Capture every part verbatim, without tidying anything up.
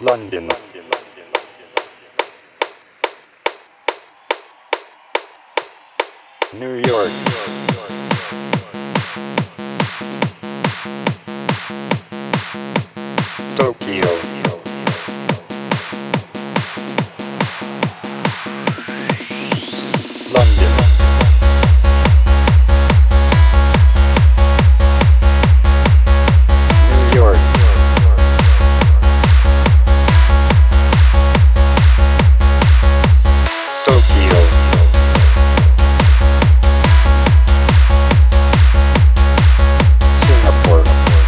London, New York, Tokyo, London, New York, Tokyo, Singapore,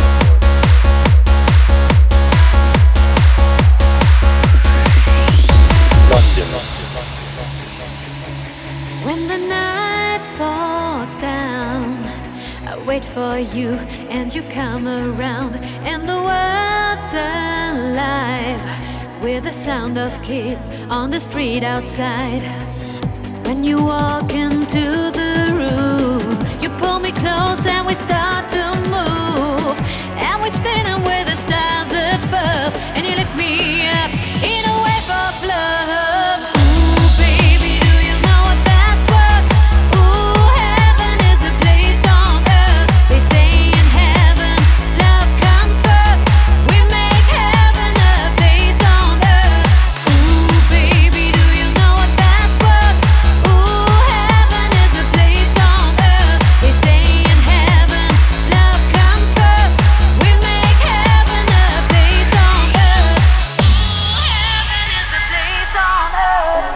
London, When the night falls down, I wait for you and you come around, and the world's alive with the sound of kids on the street outside. When you walk into the room, you pull me close and we start to move, and we spinning with the stars above, and you lift me up in a wave of love. Ooh, baby, do you know what that's worth? Ooh, heaven is a place on earth. They say in heaven, love comes first. We make heaven a place on earth. Ooh, baby, do you know what that's worth? Ooh, heaven is a place on earth. They say in heaven, love comes first. We make heaven a place on earth. Ooh, heaven is a place on earth.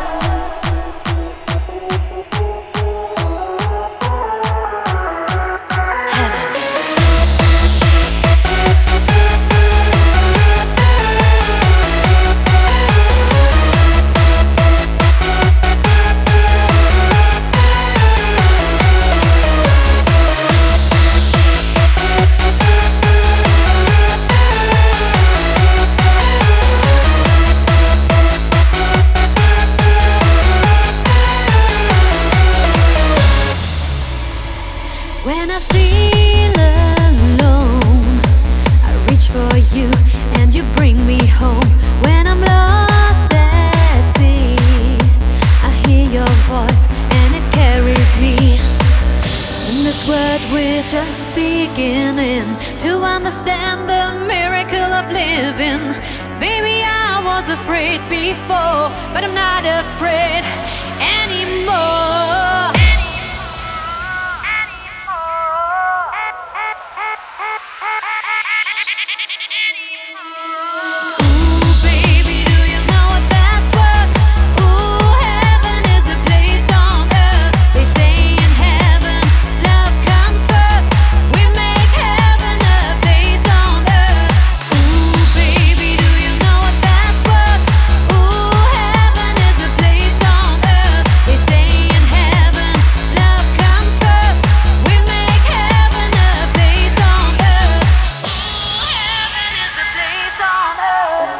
When I feel alone, I reach for you and you bring me home. When I'm lost at sea, I hear your voice and it carries me. In this world we're just beginning to understand the miracle of living. Baby, I was afraid before, but I'm not afraid anymore. Ooh, baby, do you know what that's worth? Ooh, heaven is a place on earth. They say in heaven, love comes first. We make heaven a place on earth. Ooh, baby, do you know what that's worth? Ooh, heaven is a place on earth. They say in heaven, love comes first. We make heaven a place on earth. Ooh, heaven is a place on earth.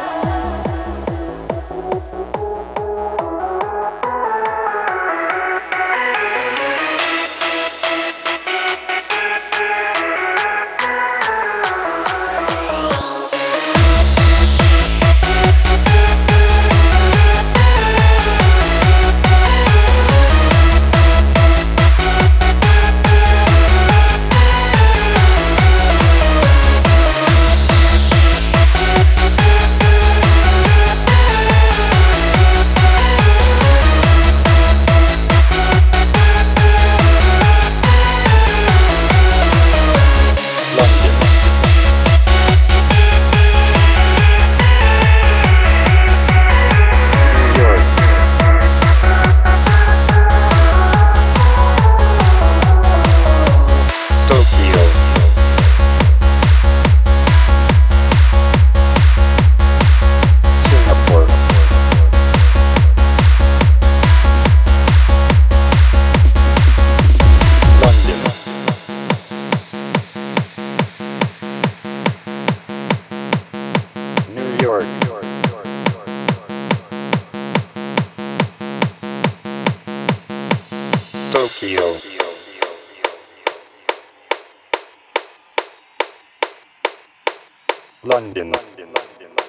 York, Tokyo, London.